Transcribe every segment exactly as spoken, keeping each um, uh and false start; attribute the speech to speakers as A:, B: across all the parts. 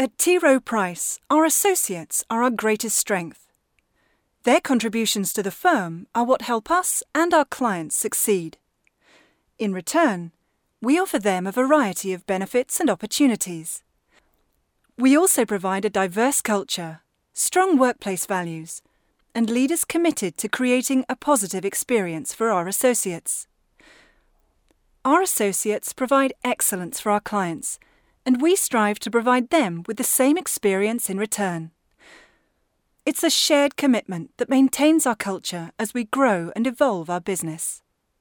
A: At T. Rowe Price, our associates are our greatest strength. Their contributions to the firm are what help us and our clients succeed. In return, we offer them a variety of benefits and opportunities. We also provide a diverse culture, strong workplace values, and leaders committed to creating a positive experience for our associates. Our associates provide excellence for our clients, and we strive to provide them with the same experience in return. It's a shared commitment that maintains our culture as we grow and evolve our business.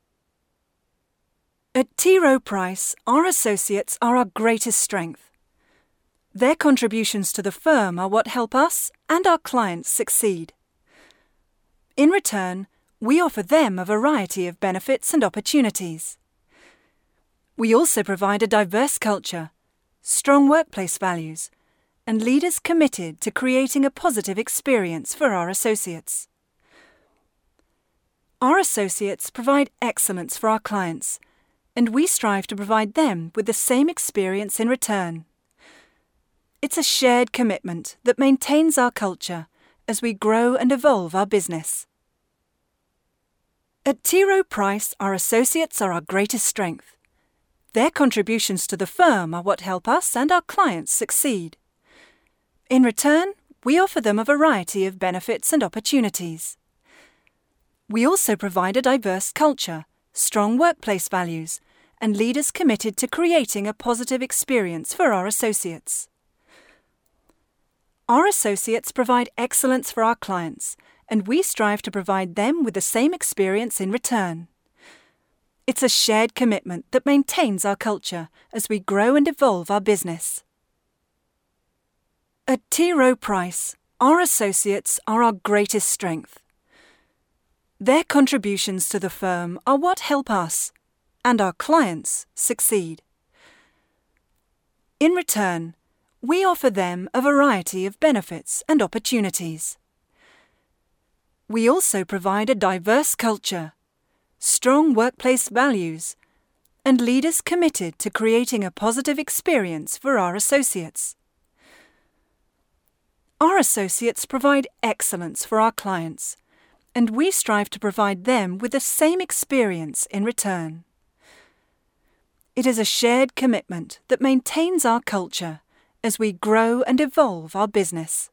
A: At T. Rowe Price, our associates are our greatest strength. Their contributions to the firm are what help us and our clients succeed. In return, we offer them a variety of benefits and opportunities. We also provide a diverse culture, strong workplace values, and leaders committed to creating a positive experience for our associates. Our associates provide excellence for our clients, and we strive to provide them with the same experience in return. It's a shared commitment that maintains our culture as we grow and evolve our business. At T. Rowe Price, our associates are our greatest strength. Their contributions to the firm are what help us and our clients succeed. In return, we offer them a variety of benefits and opportunities. We also provide a diverse culture, strong workplace values, and leaders committed to creating a positive experience for our associates. Our associates provide excellence for our clients, and we strive to provide them with the same experience in return. It's a shared commitment that maintains our culture as we grow and evolve our business. At T. Rowe Price, our associates are our greatest strength. Their contributions to the firm are what help us and our clients succeed. In return, we offer them a variety of benefits and opportunities. We also provide a diverse culture, strong workplace values, and leaders committed to creating a positive experience for our associates. Our associates provide excellence for our clients, and we strive to provide them with the same experience in return. It is a shared commitment that maintains our culture as we grow and evolve our business.